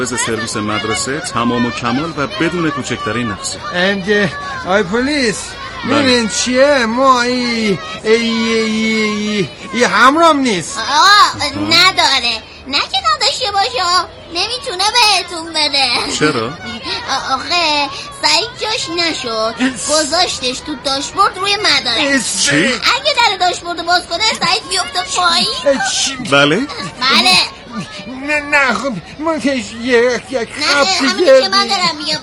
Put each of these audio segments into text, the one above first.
سرویس مدرسه تمام و کمال و بدون کوچکترین نقصی. آی پلیس ببین چیه ما ای همرام نیست. نداره، نه که نداشته باشه، نمیتونه بهتون بده. چرا؟ آخه سعید جاش نشد، گذاشتش تو داشبورد روی مدارس. چی؟ اگه در داشبورد باز کنه سعید بیفته پایین. بله؟ نه خب ما که یک همینی که من دارم میگم.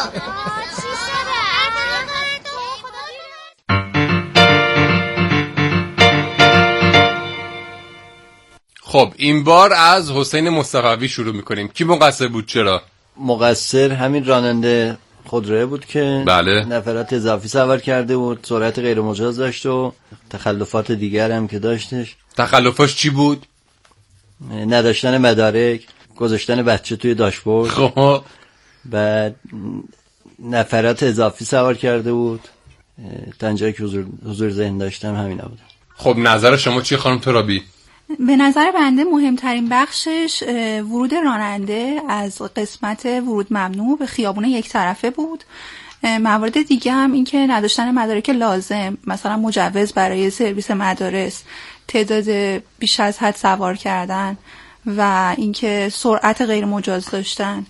خب این بار از حسین مصطفی شروع میکنیم. کی مقصر بود؟ چرا؟ مقصر همین راننده خودروئه بود که بله. نفرات اضافی سوار کرده بود، سرعت غیر مجاز داشت و تخلفات دیگر هم که داشتش. تخلفاش چی بود؟ نداشتن مدارک، گذاشتن بچه توی داشبورد. خب بعد نفرات اضافی سوار کرده بود. تا اینجایی که حضور ذهن داشتم همینا بود. خب نظر شما چیه خانم ترابی؟ به نظر بنده مهمترین بخشش ورود راننده از قسمت ورود ممنوع به خیابون یک طرفه بود. موارد دیگه هم این که نداشتن مدارک لازم، مثلا مجوز برای سرویس مدارس، تعداد بیش از حد سوار کردن و اینکه سرعت غیر مجاز داشتن.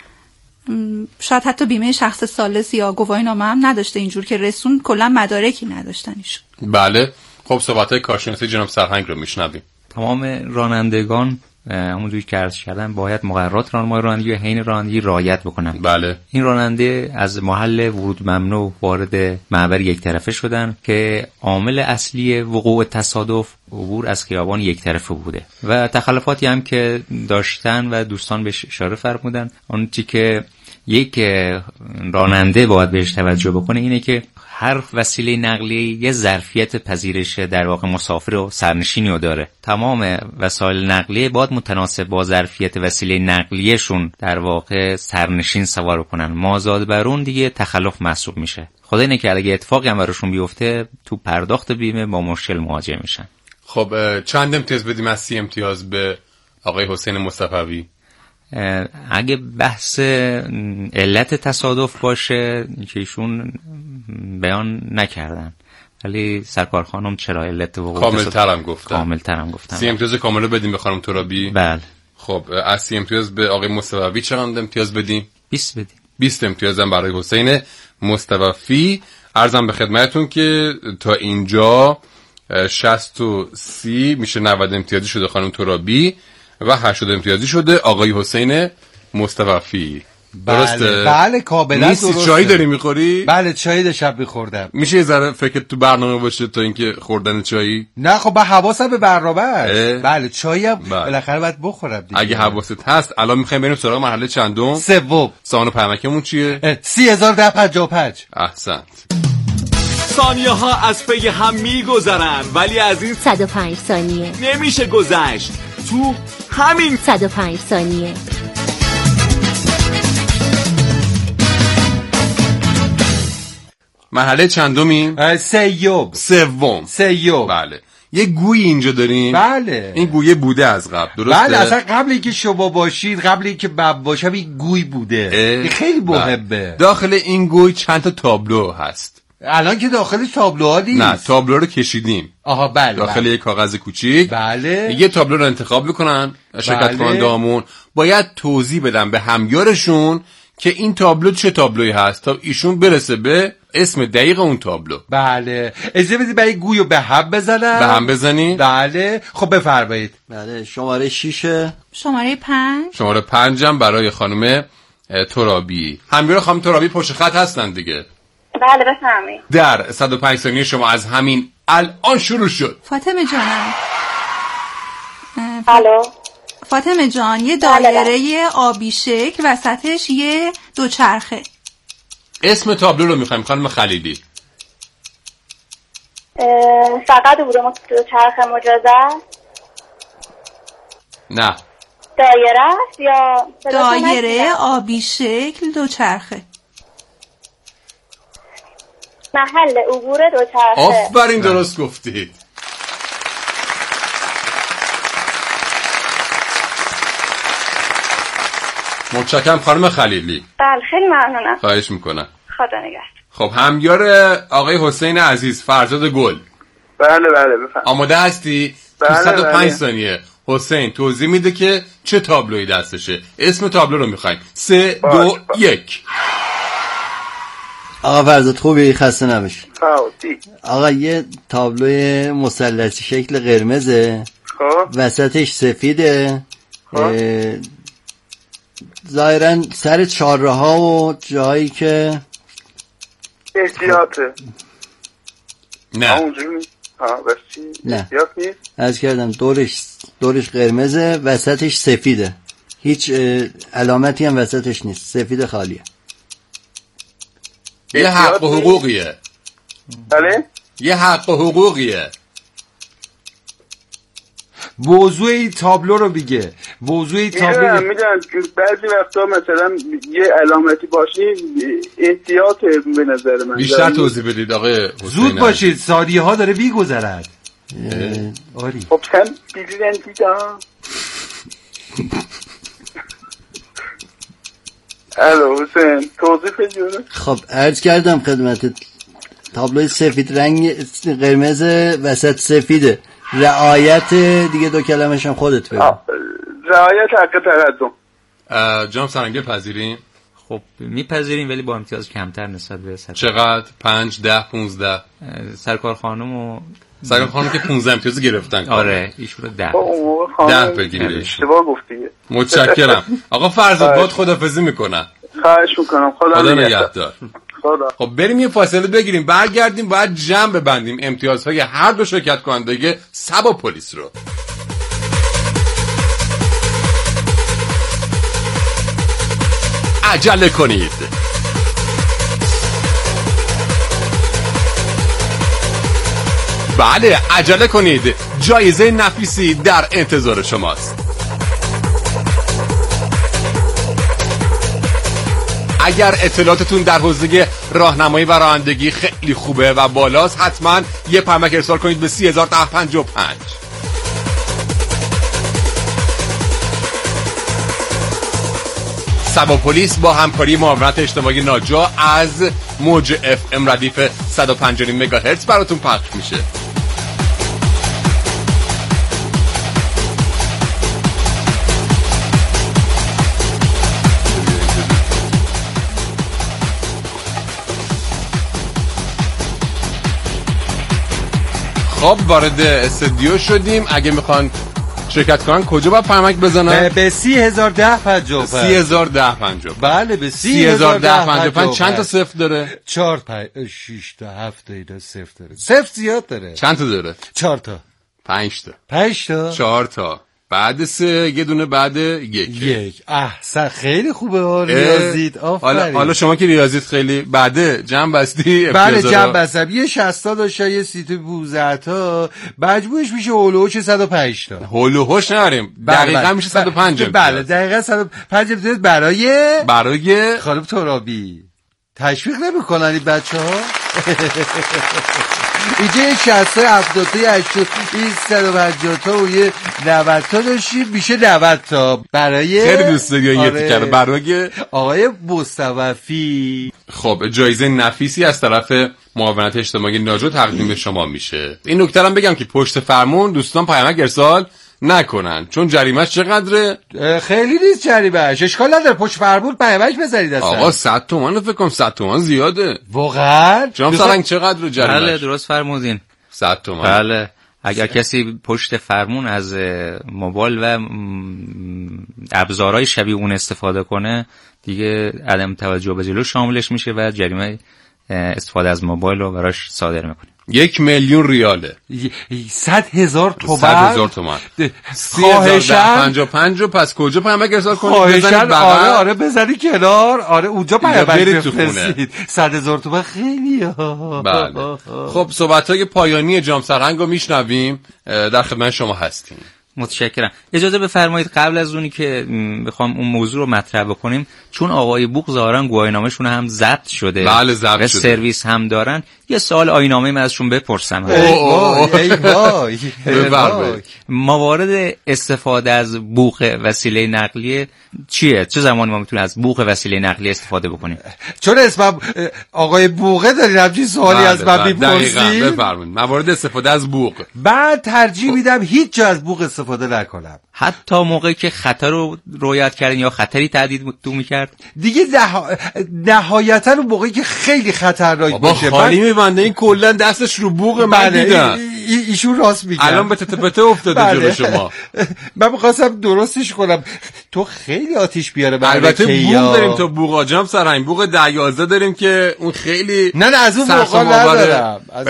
شاید حتی بیمه شخص ثالث یا گواهی نامه هم نداشته، اینجور که رسون کلا مدارکی نداشتنش. بله. خب صحبت‌های کارشناسی جناب سرهنگ رو میشنویم. تمام رانندگان همونجوری که عرض کردم باید مقررات راهنمای رانندگی و حین رانندگی رعایت بکنن. بله. این راننده از محل ورود ممنوع وارد محور یک طرفه شدن که عامل اصلی وقوع تصادف عبور از خیابان یک طرفه بوده و تخلفاتی هم که داشتن و دوستان بهش اشاره فرمودن. اون چیزی که یک راننده باید بهش توجه بکنه اینه که هر وسیله نقلیه یه ظرفیت پذیرش در واقع مسافر و سرنشینی رو داره. تمام وسایل نقلیه باید متناسب با ظرفیت وسیله نقلیه‌شون در واقع سرنشین سوار کنن. مازاد بر اون دیگه تخلف محسوب میشه. خدای نکنه اگه اتفاقی هم براشون بیفته تو پرداخت بیمه با مشکل مواجه میشن. خب چند امتیاز بدیم از 30 امتیاز به آقای حسین مصطفی؟ اگه بحث علت تصادف باشه که ایشون بیان نکردن، ولی سرکار خانم چرا علت وقوع کامل‌ترم گفتن. 30 امتیاز کامل بدیم به خانم ترابی؟ بله. خب از 30 امتیاز به آقای مصطفی چقدر امتیاز بدیم؟ 20 بدیم. 20 امتیاز هم برای حسین مصطفی. عرضم به خدمتتون که تا اینجا 60 و 30 میشه 90 امتیازی شده خانم ترابی و 80 امتیازی شده آقای حسین مصطفی. درسته؟ بله کاملا درسته. چایی داری میخوری؟ بله چایی شب میخوردم. میشه یه ذره فکر تو برنامه باشه تا اینکه خوردن چایی؟ نه خب با حواسم به برنامه است. بله چایی هم بالاخره باید بخورم دیگه. اگه حواست هست الان میخوایم بریم سراغ مرحله چندم؟ سوم. سان پرمکمون چیه؟ 30,1055. احسنت. ثانیه ها از پی هم میگذرن ولی از این 105 ثانیه نمیشه گذشت. تو همین 105 ثانیه مرحله چندمی؟ سوم. بله. یه گویی اینجا داریم. بله. این گویه بوده از قبل. درسته؟ بله اصلا قبل اینکه شما باشید، قبل اینکه من باشم این گوی بوده. این خیلی مهمه. داخل این گوی چند تا تابلو هست. الان که داخل تابلوها نیست. نه تابلو رو کشیدیم. آها بله. داخل یک کاغذ کوچیک. بله. یه تابلو رو انتخاب میکنن شرکت کننده هامون. باید توضیح بدن به همیارشون که این تابلو چه تابلویی هست تا ایشون برسه به اسم دقیق اون تابلو. بله. اجازه بدید برای گویو به هم بزنم. به هم بزنی؟ بله. خب بفرمایید. بله شماره 6. شماره 5. شماره 5 هم برای خانم ترابی. همیار خانم ترابی پشت خط هستن دیگه. بله بفرمایید. در 105 ثانیه شما از همین الان شروع شد. فاطمه جانم. الو. فاطمه جان یه دایره آبی شکل وسطش یه دوچرخه. اسم تابلو رو میخوایم خانم خلیلی. فقط بوده دوچرخه مجازه؟ نه. دایره است یا دایره آبی شکل دوچرخه. محل عبور دوچرخه. آفرین درست گفتید. متشکرم خانم خلیلی. بله خیلی ممنونم. خواهش میکنم. خدا نگهدار. خب همیار آقای حسین عزیز، فرزاد گل. بله بفهم. آماده هستی؟ بله 105 ثانیه حسین توضیح میده که چه تابلویی دستشه. اسم تابلو رو میخوایم. 3 2 1. آقا فرزاد خوبی؟ خسته نباشی. فاوتی. آقا یه تابلوی مثلثی شکل قرمزه، خب وسطش سفیده، ظاهرا سر چهارراه و جایی که احتیاطه. نه اونجوری بس چی؟ نه احتیاط نیست. عرض کردم دورش قرمزه، وسطش سفیده، هیچ علامتی هم وسطش نیست، سفید خالیه. یه حق و حقوقیه. بله یه حق و حقوقیه. موضوع این تابلو رو بگه. موضوع این تابلو میدونم که بعضی وقتا مثلا یه علامتی باشه احتیاط به نظر من. بیشتر توضیح بدید آقای حسین. زود باشید، ثانیه ها داره میگذرد. آری خب sen bilirən دیدم. الو حسین توضیح بدید. خب عرض کردم خدمتت، تابلوی سفید رنگ قرمز وسط سفیده، رعایت دیگه 2 کلمش هم خودت بگو. رعایت حق تقدم. جام سرنگی پذیریم؟ خب میپذیریم ولی با امتیاز کمتر نسبت به سرکار. چقدر؟ 5 10 15. سرکار خانم که 15 امتیاز گرفتن. آره ایشون رو 10 بگیرید. اشتباه گفتی. متشکرم. آقا فرزاد باد خدافظی میکنم. خواهش میکنم. خدا نگهدار. خب بریم یه فاصله بگیریم، برگردیم باید جمع ببندیم امتیازهای هر دو شرکت کننده سبا پلیس رو. عجله کنید. بله عجله کنید، جایزه نفیسی در انتظار شماست. اگر اطلاعاتتون در حوزه راهنمایی و رانندگی خیلی خوبه و بالاست، حتما یه پیامک ارسال کنید به 301055. سبا پلیس با همکاری معاونت اجتماعی ناجا از موج FM ردیف 105 مگاهرتز براتون پخش میشه. خب وارد استودیو شدیم. اگه میخوان شرکت کنن کجا باید پیامک بزنن؟ به 301055. 301055. بله به 301055. چند تا صفر داره؟ 4 5 6 تا 7 اینا صفر داره. صفر زیاد داره. چند تا داره؟ 4 تا. 5 تا. 5 تا. 4 تا. بعد 3 یه دونه بعد 1. احسن خیلی خوبه ریاضیت. آفرین. حالا شما که ریاضیت خیلی بعد جمع بستی. بله جمع بستم. یه 60 تا داشته، یه 30 تا 12 تا، مجموعش میشه هولوش 105 تا. هولوش نریم. دقیقاً میشه 105. بله دقیقاً 105 امتیاز برای خانم ترابی. تشویق نمی‌کنن این بچه‌ها؟ اینجا یه 60 تا 70 تا 80 این 150 تا و یه 90 تا داشتیم، میشه 90 تا برای خیلی دوست داری یه تیکر برای آقای مصطفی. خب جایزه نفیسی از طرف معاونت اجتماعی ناجا تقدیم به شما میشه. این نکته هم بگم که پشت فرمون دوستان پیامک ارسال نکنن، چون جریمه‌اش چقدره؟ خیلی نیست جریمه‌اش، اشکال نداره پشت فرمون پیامک بزنید. آقا 100 تومان فکر کنم 100 تومان زیاده واقعا. جناب سرنگ چقدر جریمه‌اش؟ بله درست فرمودین 100 تومان. بله اگر کسی پشت فرمون از موبایل و ابزارهای شبیه اون استفاده کنه دیگه عدم توجه به جلو شاملش میشه و جریمه استفاده از موبایل رو براش صادر میکنه. 1,000,000 ریاله. 100,000 تومان. 100,000 تومان. 30,055 رو پس کجا پیامک ارسال کنید؟ بزنید آره بزنی کنار. آره اونجا پیامک بفرستید. 100,000 تومان خیلیه. بله. خب صحبت‌های پایانی جام سرهنگ رو میشنویم. در خدمت شما هستیم. متشکرم. اجازه بفرمایید قبل از اونی که بخوام اون موضوع رو مطرح بکنیم، چون آقای بوق ظاهرا گواهینامه‌شون هم ضبط شده، بله ضبط و شده، سرویس هم دارن، یه سوال آیین‌نامه من ازشون بپرسم. ای وای موارد استفاده از بوق وسیله نقلیه چیه؟ چه زمانی ما میتونیم از بوق وسیله نقلیه استفاده بکنیم؟ چون اسمم آقای بوقه دارین همچین سوالی از من میپرسی؟ بفرمایید موارد استفاده از بوق. من ترجیح میدم هیچ جا از بوق استفاده نکنم، حتی موقعی که خطر رو رویت کردین یا خطری تهدید تو میکرد دیگه نهایتا اون موقعی که خیلی خطرناک باشه. خالی میبنده این کلا دستش رو بوق من دیدم. ایشون راست میگه، الان به تته افتاده جلو شما. من می‌خواستم درستش کنم. تو خیلی آتیش بیاره. البته بوق داریم تو بوق آجام سرهنگ بوق 10-11 داریم که اون خیلی نه از اون موقع ندارم، از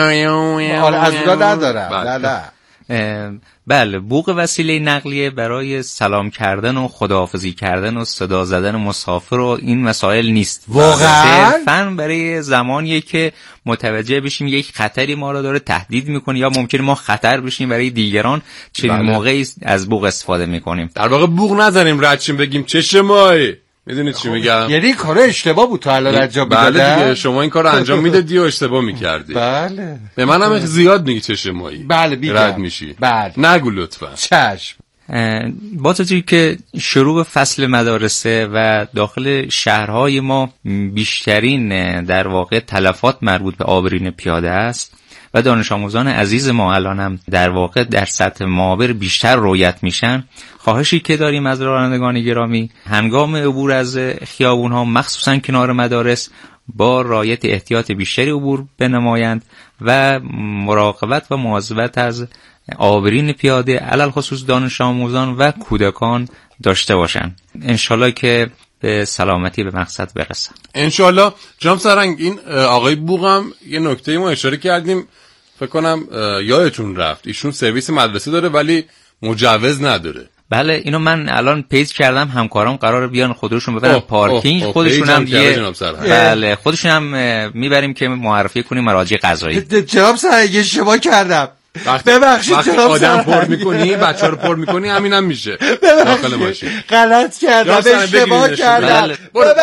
اون ندارم. نه بله، بوق وسیله نقلیه برای سلام کردن و خداحافظی کردن و صدا زدن مسافر و این مسائل نیست، واقعا صرفاً برای زمانیه که متوجه بشیم یک خطری ما رو داره تهدید میکنه یا ممکنه ما خطر بشیم برای دیگران، چنین موقعی از بوق استفاده میکنیم. در واقع بوق نزنیم، ردشیم بگیم چشمای. میدونید چی میگم؟ یعنی کار اشتباه بود تا الان انجام میدادم. بله دیگه، شما این کار رو انجام میدادی و اشتباه میکردی. بله. به منم زیاد میگی چشمایی. بله بیگم. رد میشی. بله. نگو لطفا. چشم. با توجه که شروع فصل مدارسه و داخل شهرهای ما بیشترین در واقع تلفات مربوط به آبرین پیاده است و دانش آموزان عزیز ما الانم در واقع در سطح معابر بیشتر رویت میشن، خواهشی که داریم از رانندگان گرامی هنگام عبور از خیابون ها مخصوصا کنار مدارس با رعایت احتیاط بیشتری عبور بنمایند و مراقبت و مواظبت از آبرین پیاده علل خصوص دانش آموزان و کودکان داشته باشند. انشالله که به سلامتی به مقصد برسن. انشالله. جناب سرهنگ، این آقای بوقم یه نکته ما اشاره کردیم، فکر کنم یادتون رفت، ایشون سرویس مدرسه داره ولی مجوز نداره. بله، اینو من الان پیج کردم، همکارام قراره بیان خودشون ببرن پارکینگ، خودشون هم بله خودشون هم میبریم که معرفی کنیم مراجع قضایی. جناب سرهنگ اشتباه کردم، ببخشید وقتی آدم پر میکنی بچه رو پر میکنی همینم میشه داخل ماشین. غلط کردم، اشتباه کردم.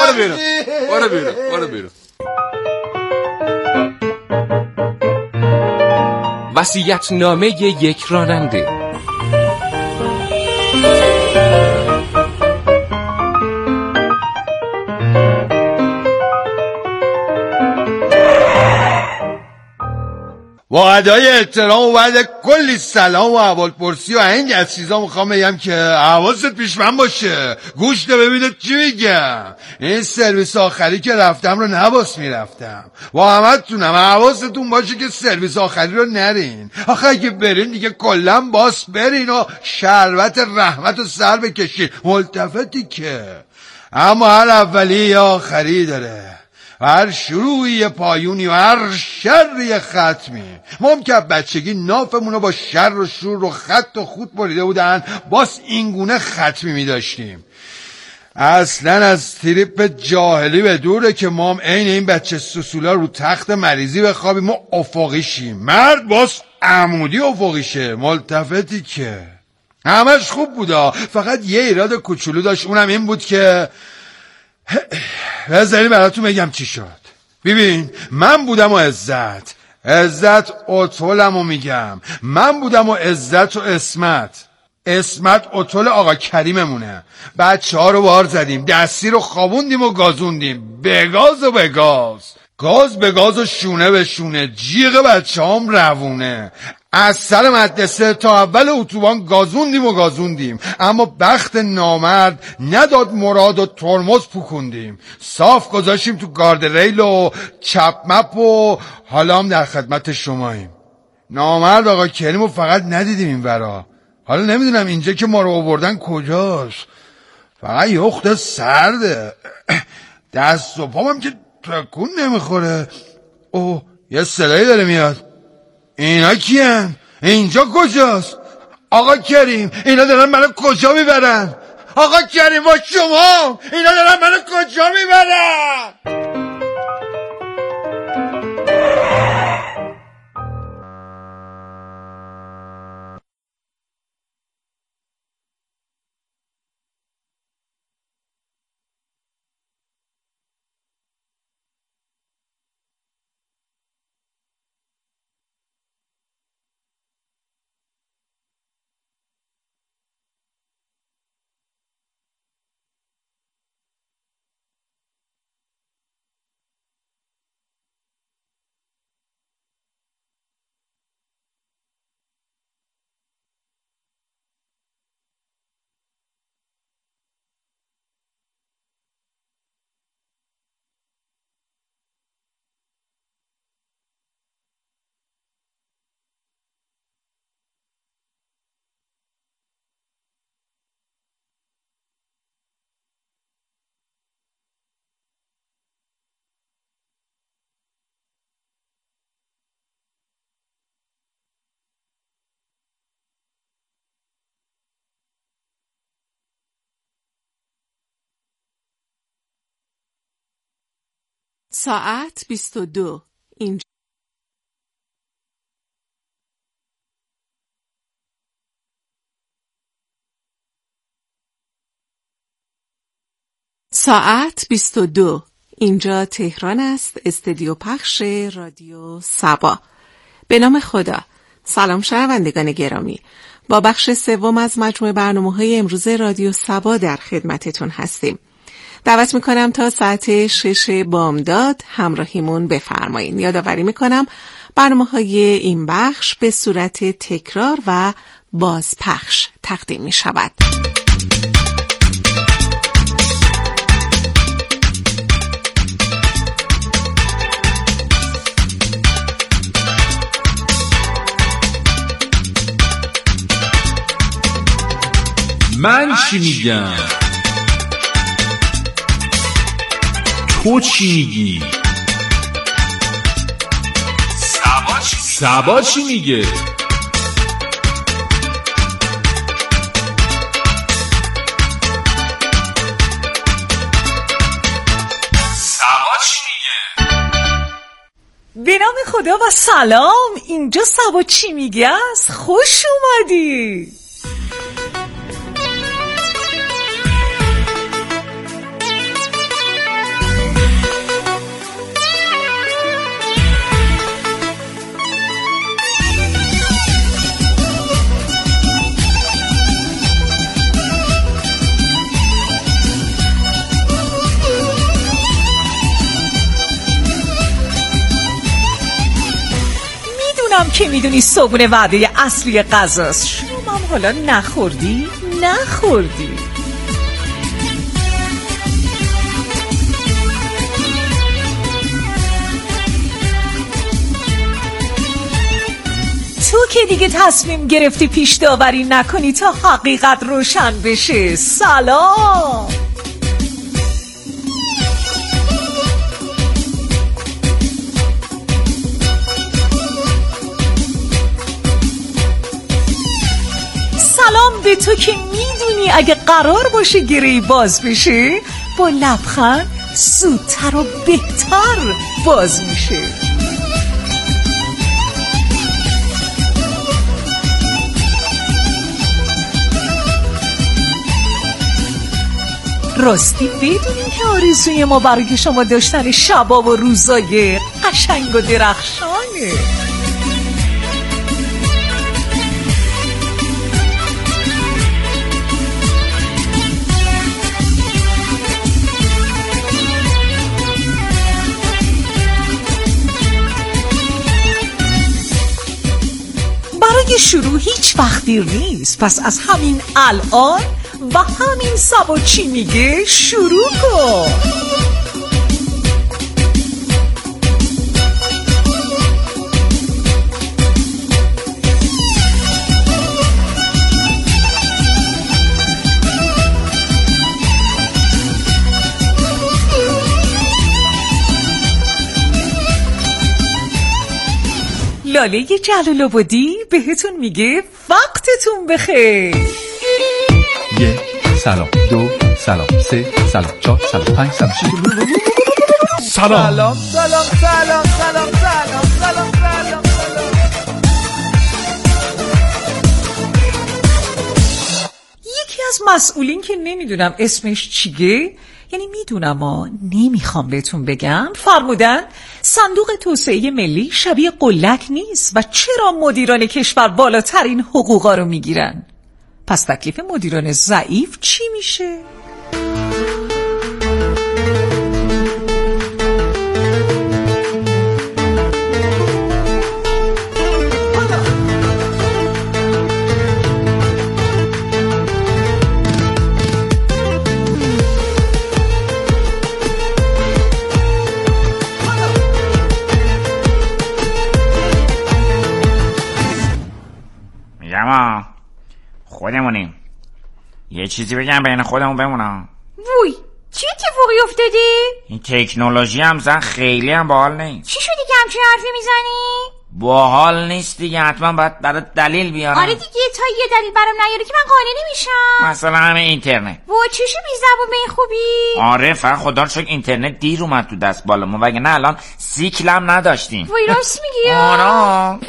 برو بیرون. وصیت‌نامه یک راننده. با ادای احترام و بعد کلی سلام و احوالپرسی و این از چیزا میخوام بگم که حواست پیش من باشه، گوش ده ببینید چی میگم. این سرویس آخری که رفتم رو نباس میرفتم، با همتونم حواستون باشه که سرویس آخری رو نرین. آخه اگه برین دیگه کلا باس برین و شربت رحمت و سر بکشین، ملتفتی که اما هر اولی یا آخری داره، هر شروعی پایونی و هر شری ختمی. ما هم که بچگی نافمونو با شر و شور و خط و خود بریده بودن، باز اینگونه ختمی می داشتیم. اصلا از تریپ جاهلی به دوره که ما هم عین این بچه سسولا رو تخت مریضی بخوابیم و افقی شیم. مرد باز عمودی افقی شه، ملتفتی که همش خوب بودا، فقط یه ایراد کوچولو داشت، اونم این بود که بذاری براتون بگم چی شد. ببین، من بودم و عزت اطولمو میگم، من بودم و عزت و اسمت اطول آقا کریممونه. بچه ها رو بار زدیم، دستی رو خوابوندیم و گازوندیم، بگاز گاز به گاز و شونه به شونه، جیغ بچه هم روونه. از سر مدرسه تا اول اتوبان گازوندیم، اما بخت نامرد نداد مراد و ترمز پوکوندیم. صاف گذاشتیم تو گارد ریل و چپ مپ و حالا هم در خدمت شماییم. نامرد آقا کریمو فقط ندیدیم این ورا، حالا نمیدونم اینجا که ما رو آوردن کجاست، فقط یخت سرده، دست و پامم که تکون نمیخوره. اوه، یه صدایی داره میاد. اینا کیان؟ اینجا کجاست؟ آقا کریم، اینا دارن منو کجا میبرن؟ آقا کریم با شما، اینا دارن منو کجا میبرن؟ ساعت 22 اینجا. ساعت 22 اینجا تهران است، استودیو پخش رادیو سبا. به نام خدا. سلام شنوندگان گرامی، با بخش سوم از مجموعه برنامه‌های امروز رادیو سبا در خدمتتون هستیم. دعوت میکنم تا ساعت 6 بامداد همراهیمون بفرمایید. یادآوری میکنم برنامه‌های این بخش به صورت تکرار و بازپخش تقدیم میشود. من چی میگم؟ تو چی میگی؟ سبا چی میگه؟ سبا چی میگه؟ به نام خدا و سلام، اینجا سبا چی میگه است. خوش اومدی. که میدونی صبحونه وعده اصلی غذاست. شما هم حالا نخوردی؟ تو که دیگه تصمیم گرفتی پیش داوری نکنی تا حقیقت روشن بشه. سلام. سلام به تو که میدونی اگه قرار باشه گره‌ای باز بشه با لبخند زودتر و بهتر باز میشه. راستی بدونی که آرزوی ما برای شما داشتن شبا و روزای قشنگ و درخشانه. برای شروع هیچ وقت دیر نیست، پس از همین الان و همین سبا چی میگه شروع کن. لاله جلال آبادی بهتون میگه وقتتون بخیر. 1 سلام، 2 سلام، 3 سلام، 4 سلام، 5 سلام، 6 سلام. یکی از مسئولین که نمیدونم اسمش چیه، یعنی میدونم اما نمیخوام بهتون بگم، فرمودن صندوق توسعه ملی شبیه قلک نیست و چرا مدیران کشور بالاترین حقوقا رو میگیرن؟ پس تکلیف مدیران ضعیف چی میشه؟ میگم خودمونیم، یه چیزی بگم بین خودمون بمونم. وای چی اتفاقی افتاده؟ این تکنولوژی هم زن خیلی هم باحال نیست. چی شدی که همچین حرفی میزنی؟ باحال نیست دیگه، حتما باید برای دلیل بیارم. آره دیگه، تا یه دلیل برام نیاری که من قانع نمیشم. مثلا همه اینترنت. و چشو بی زبون به این خوبی؟ آره فقط خدا رو شکر اینترنت دیر اومد تو دست بالامون، وگرنه الان سیکلم نداشتیم. وای راست میگی؟ آره.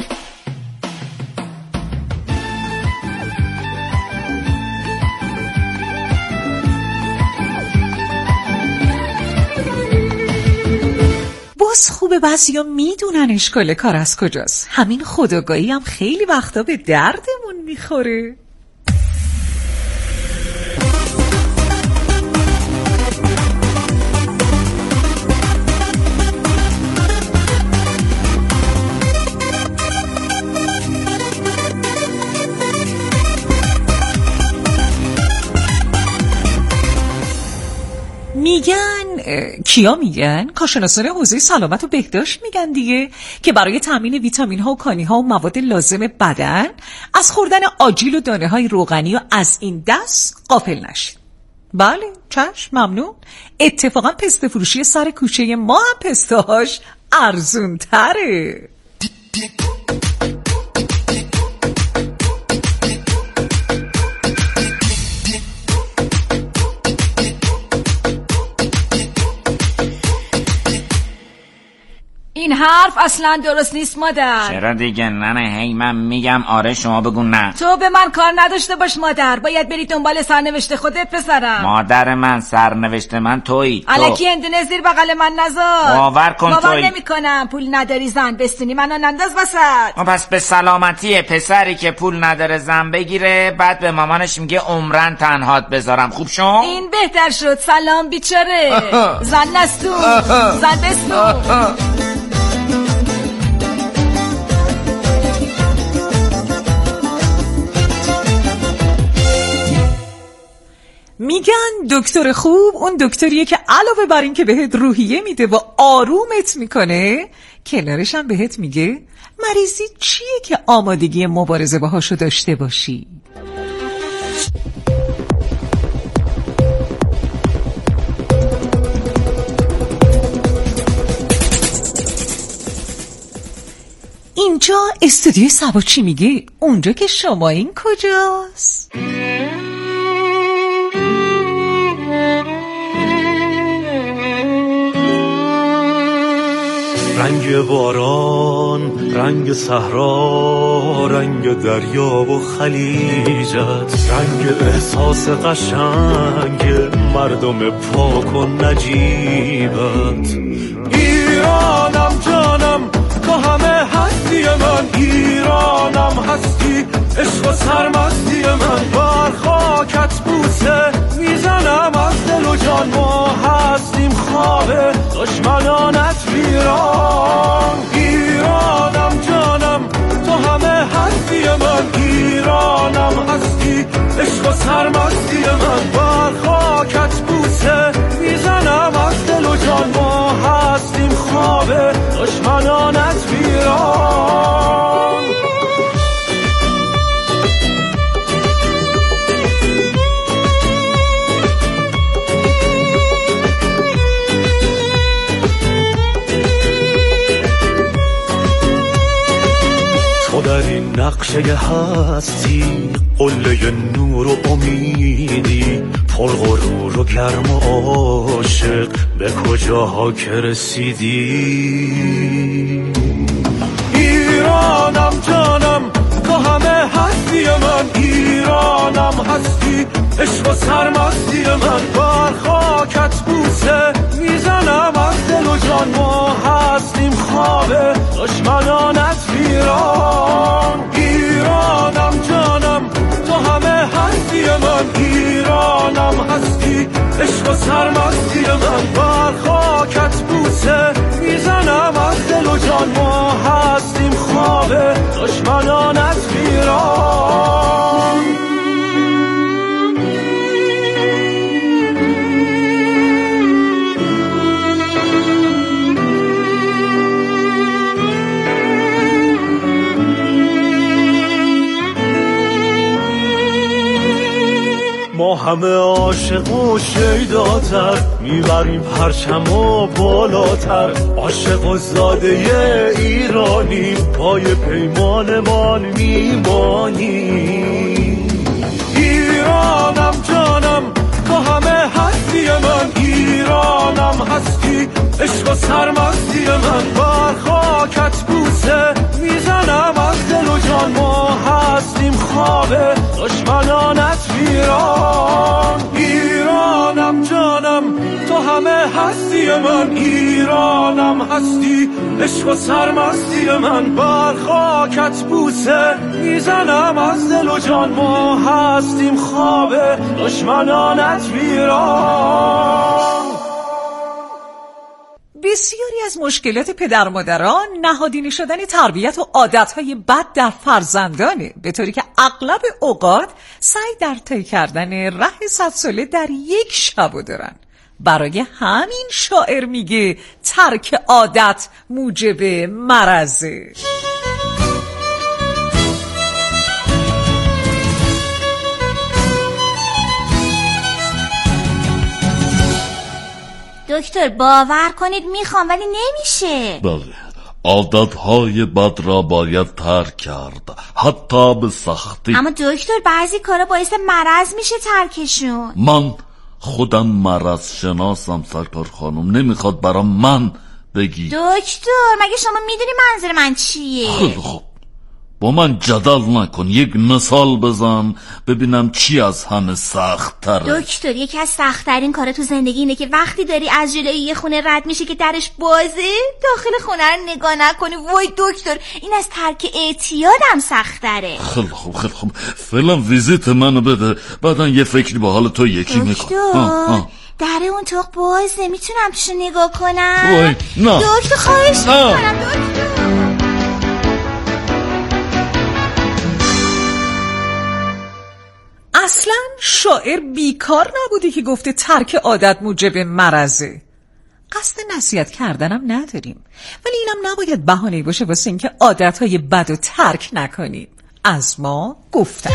باز خوبه بعضیا میدونن اشکال کار از کجاست. همین خودآگاهی هم خیلی وقتا به دردمون میخوره. کیا میگن؟ کارشناسان حوزه سلامت و بهداشت میگن دیگه که برای تامین ویتامین ها و کانی ها و مواد لازم بدن از خوردن آجیل و دانه های روغنی و از این دست غافل نشید. بله چشم، ممنون. اتفاقا پسته فروشی سر کوچه ما هم پسته هاش ارزون تره. این حرف اصلا درست نیست مادر. چرا دیگه؟ نه هی من میگم آره شما بگو نه. تو به من کار نداشته باش مادر، باید بری دنبال سرنوشت خودت پسرم. مادر من سرنوشت من تویی. الکی اندونه زیر بغل من نذار. باور کن تویی. باور نمی کنم پول نداری زن بستونی منو ننداز وسط. پس به سلامتی پسری که پول نداره زن بگیره بعد به مامانش میگه عمرن تنهات بذارم. خوب شو؟ این بهتر شد. سلام بیچاره. زن نستون، زن بستون. میگن دکتر خوب اون دکتریه که علاوه بر این که بهت روحیه میده و آرومت میکنه کنارش هم بهت میگه مریضی چیه که آمادگی مبارزه باهاشو داشته باشی. اینجا استودیو سبا چی میگه؟ اونجا که شما این کجاست؟ رنگ باران، رنگ صحرا، رنگ دریا و خلیجت، رنگ احساس قشنگ مردم پاک و نجیبت. ایرانم جانم تو همه هستی من، ایرانم هستی عشق و سرمستی من. بر خاکت بوسه میزنم از دل و جان، ما هستیم خواب دشمنانت ویران. ایرانم جانم تو همه هستی من، ایرانم هستی عشق و سرمستی من. بر خاکت بوسه میزنم از دل و جان، ما هستیم خواب دشمنانت ویران. تو در این نقشه هستی قله نور و امیدی، پرغرور و گرم و عاشق به کجاها که رسیدی. ایرانم جانم تو همه هستی من، ایرانم هستی عشق و سرمستی من. بر خاکت بوسه میزنم از دل و جان، ما هستیم خواب دشمنانت ویران. ایرانم جانم تو همه هستی من، ایرانم هستی عشق و سرمستی من. بر خاکت بوسه میزنم از دل و جان، ما هستیم خواب دشمنانت ویران. ما همه عاشق و شیداتر میبریم پرچمو بالاتر، عاشق و زاده ایرانی، پای پیمانمان میمانی. ایرانم جانم تو همه هستی من، ایرانم هستی عشق و سرمستی من، بر خاکت بوسه میزنم از دل و جان، ما هستیم خواب دشمنانت ویران. ایرانم جانم تو همه هستی من، ایرانم هستی عشق و سرمستی من، بر خاکت بوسه میزنم از دل و جان، ما هستیم خواب دشمنانت ویران. بسیاری از مشکلات پدر و مادران نهادینه شدن تربیت و عادتهای بد در فرزندانه، به طوری که اغلب اوقات سعی در طی کردن ره 100 ساله در یک شبو دارن. برای همین شاعر میگه ترک عادت موجب مرضه. دکتر باور کنید میخوام ولی نمیشه. بله، عادتهای بد را باید ترک کرد، حتی به سختی. اما دکتر بعضی کارا باعث مرض میشه ترکشون. من خودم مرض شناسم سرکار خانم، نمیخواد برام من بگی. دکتر مگه شما میدونی منظور من چیه؟ خیلی خوب، با من جدل نکن، یک مثال بزن ببینم چی از همه سخت تره. دکتر یکی از سخت ترین کارا تو زندگی اینه که وقتی داری از جلوی یه خونه رد میشه که درش بازه، داخل خونه رو نگاه نکنی. وای دکتر این از ترک اعتیادم سخت تره. خیلی خوب خیلی خوب، فعلا ویزیت منو بده، بعدا یه فکری با حال تو یکی میکن. دکتر در اون اتاق بازه، میتونم توشو نگاه کنم؟ وای نه دکتر خواهش میکنم دکتر. اصلا شاعر بیکار نبوده که گفته ترک عادت موجب مرضه. قصد نصیحت کردنم نداریم، ولی اینم نباید بهانه‌ای باشه واسه اینکه عادتهای بد رو ترک نکنیم. از ما گفتن.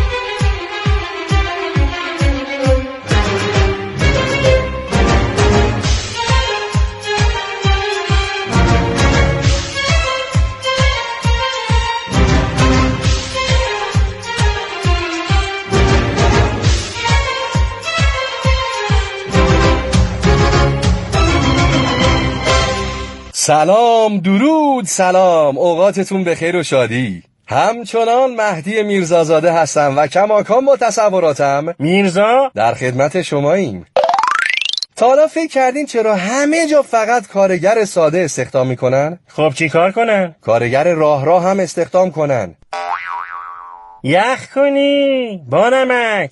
سلام، درود، سلام، اوقاتتون بخیر و شادی. همچنان مهدی میرزازاده هستم و کماکان با تصوراتم میرزا در خدمت شماییم. تا حالا فکر کردین چرا همه جا فقط کارگر ساده استخدام میکنن؟ خب چی کار کنن؟ کارگر راه هم استخدام کنن. یخ کنی با نمک.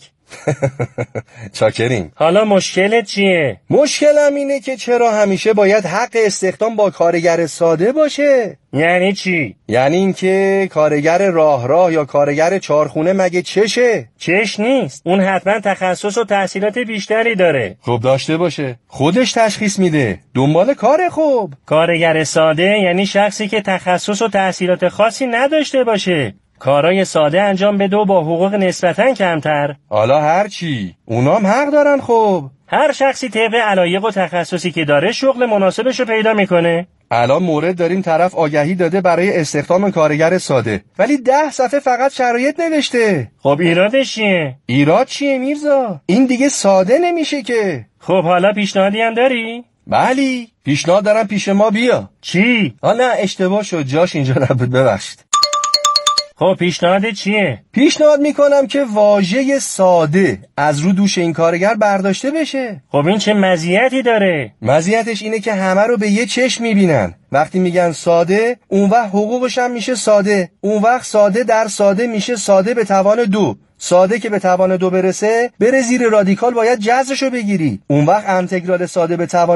چاکریم. حالا مشکلت چیه؟ مشکلم اینه که چرا همیشه باید حق استخدام با کارگر ساده باشه؟ یعنی چی؟ یعنی اینکه کارگر راه یا کارگر چارخونه مگه چشه؟ چش نیست، اون حتما تخصص و تحصیلات بیشتری داره. خب داشته باشه، خودش تشخیص میده، دنبال کار. خوب کارگر ساده یعنی شخصی که تخصص و تحصیلات خاصی نداشته باشه، کارای ساده انجام بده و با حقوق نسبتاً کمتر. حالا هر چی، اونام حق دارن. خب هر شخصی طبق علایق و تخصصی که داره شغل مناسبش رو پیدا میکنه. الان مورد داریم طرف آگهی داده برای استخدام کارگر ساده، ولی 10 صفحه فقط شرایط نوشته. خب ایرادش چیه؟ ایراد چیه میرزا؟ این دیگه ساده نمیشه که. خب حالا پیشنهادی هم داری؟ بلی پیشنهاد دارم، پیش ما بیا. چی؟ نه اشتباه شد، جاش اینجا نبود، ببخشید. خب پیشنهاد چیه؟ پیشنهاد میکنم که واژه ساده از رو دوش این کارگر برداشته بشه. خب این چه مزیتی داره؟ مزیتش اینه که همه رو به یه چشم میبینن. وقتی میگن ساده، اون وقت حقوقش هم میشه ساده. اون وقت ساده در ساده میشه ساده به توان 2. ساده که به توان 2 برسه، بره زیر رادیکال باید جذرشو بگیری. اون وقت انتگرال ساده به توان